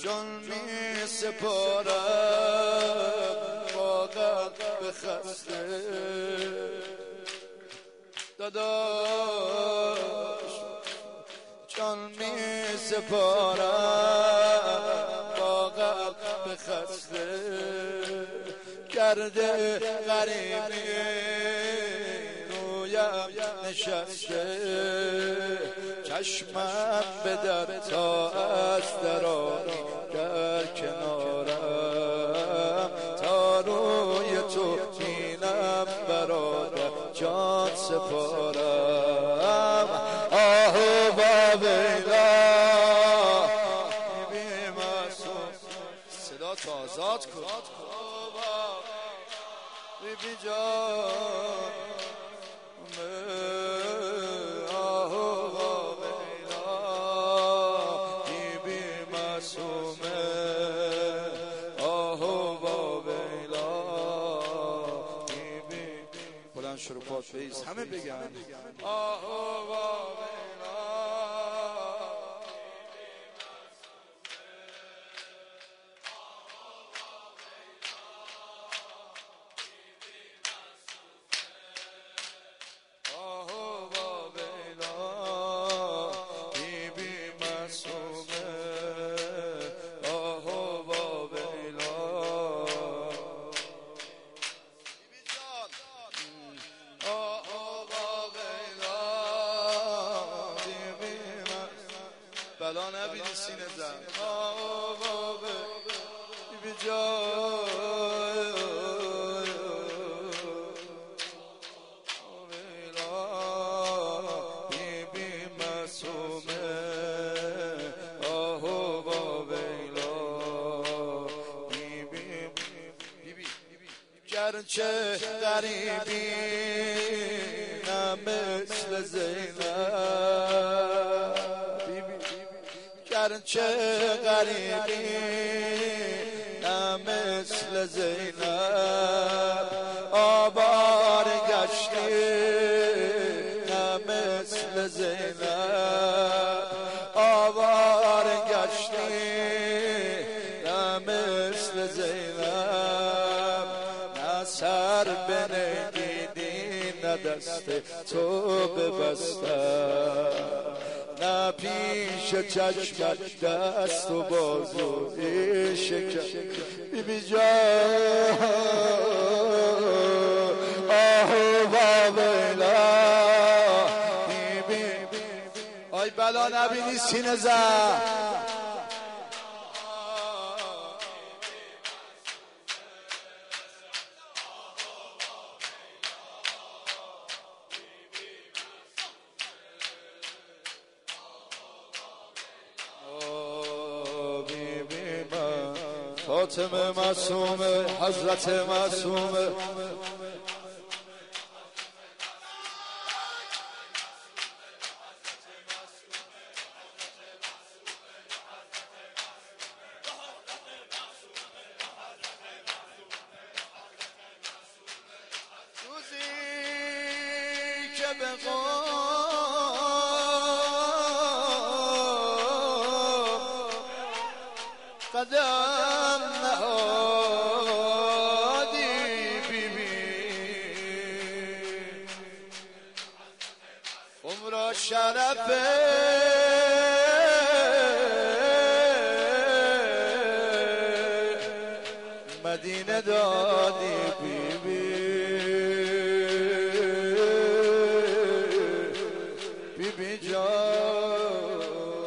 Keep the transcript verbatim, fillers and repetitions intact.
جان می سپارم با قلب خسته داداش، جان می سپارم با قلب خسته. گرده غریبی رویم نشسته، چشمم به در تا از دراری در کنارم، تا روی تو بینم برادر جان سپارم. آه با ویلا بی معصوم، صدا تو آزاد کن بی جان. آه با ویلا بی معصومه، آه با ویلا بی بلند شروع پاد فیض همه بگن آه با ویلا. بلا نبینی سینه زن آه بابا بی جای ویلا بی بی معصومه، آه با ویلا بی بی بی گرچه غریبی نه مثل زینب، گرچه غریبی نه مثل زینب، آوار گشتی نه مثل زینب، آوار گشتی نه مثل زینب. نه سر بنگیدی نه دست تو ببستم، نه پیش چشمت دست و بازوی شکر بی بی جان. آه با ویلا بی بی آی بلا نبینی سینه زن فاطمه معصومه، حضرت معصومه. روزی که به قدم نهادی بی بی، عمر شرف مدینه دادی بی بی بی بی جان.